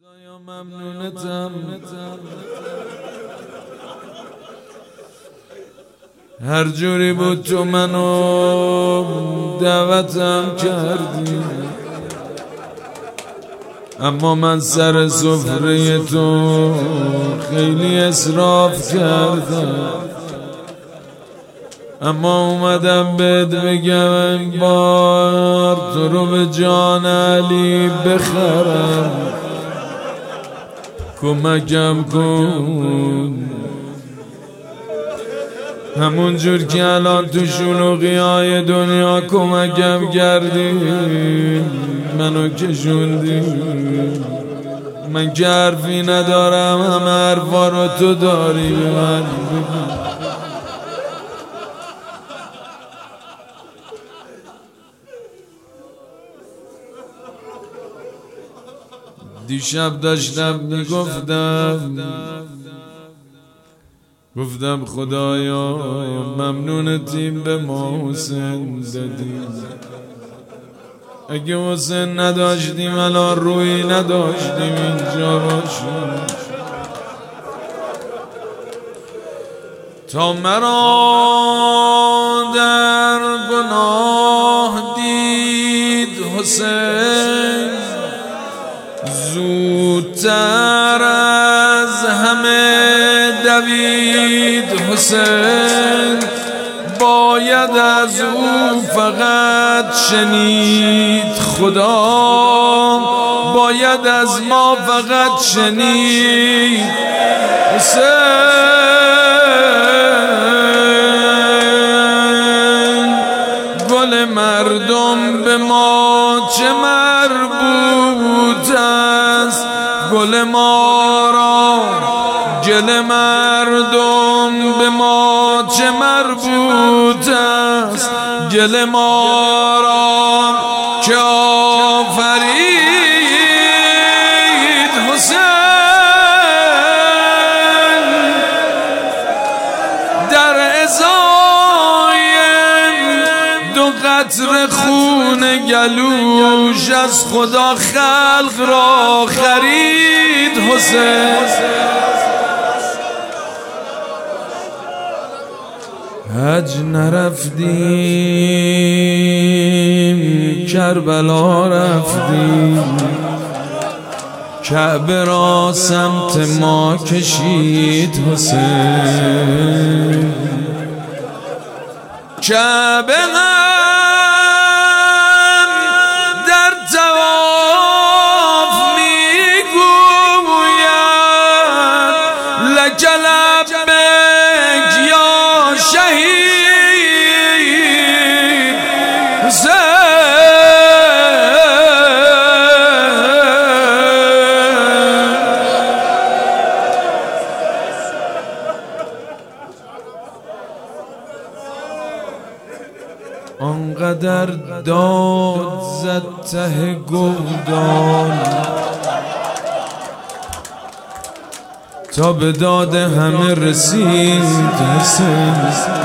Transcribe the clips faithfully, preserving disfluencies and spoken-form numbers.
خدایا ممنونتم هر جوری بود تو منو دعوتم کردی، اما من سر سفره تو خیلی اسراف کردم. اما اومدم بهت بگم این بار تو رو به جان علی بخرم، کمکم کن همون جور که الان تو شلوغی های دنیا کمکم کردی، منو کشوندی. من که حرفی ندارم، همه حرفا رو تو داری به من بگی. دیشب داشتم میگفتم گفتم خدایا ممنونتیم به ما حسین دادیم. اگه حسین نداشتیم الان روی نداشتیم اینجا باشیم. تا مرا در گناه دید حسین، زودتر از همه دوید حسین. باید از او فقط شنید خدا، باید از ما فقط شنید حسین. گل مردم به ما چه مربوط است، گل ما را گل مردم به ما چه مربوط است. گل ما را که آفرید حسین، در ازای دو قطره خون گلوش از خدا خلق را خرید حسین. حج نرفتیم کربلا رفتیم، کعبه را سمت ما کشید حسین. کعبه هم در طواف میگوید لک لبیک یا شهید حسین. آنقدر داد زد ته گودان تا به داد همه رسید حسین.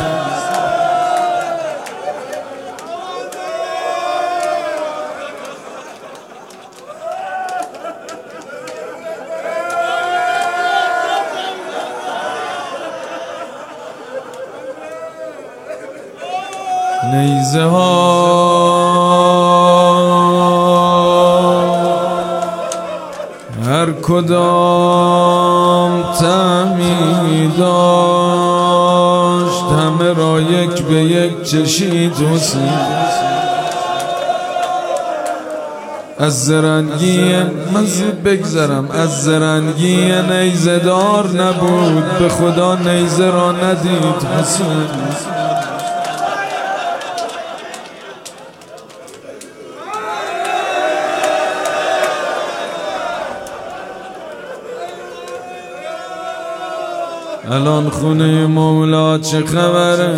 نیزه ها هر کدام طعمی داشت، همه را یک به یک چشید حسین. از زرنگی من زود بگذرم، از زرنگی نیزه دار نبود، به خدا نیزه را ندید حسین. الان خونه مولا چه خبره؟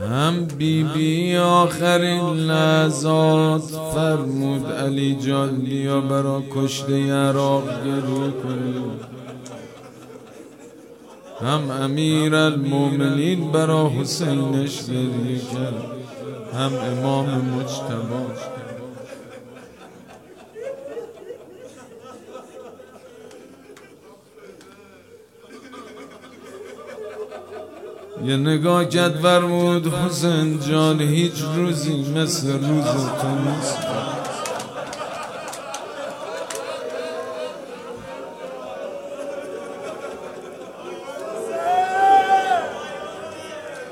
هم بی بی آخرین لحظات فرمود علی جان بیا برا کشته عراق گریه کنیم. هم امیر المومنین برا حسینش گریه کرد، هم امام مجتبی. یه نگاه کرد فرمود حسین جان هیچ روزی مثل روز تو نیست.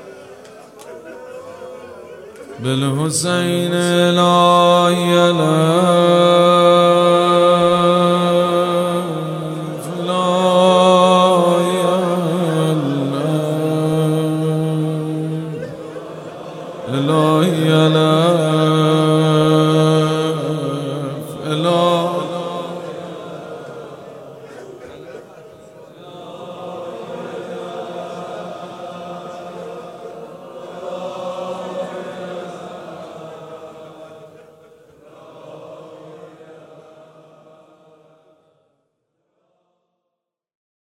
بالحسین لا اله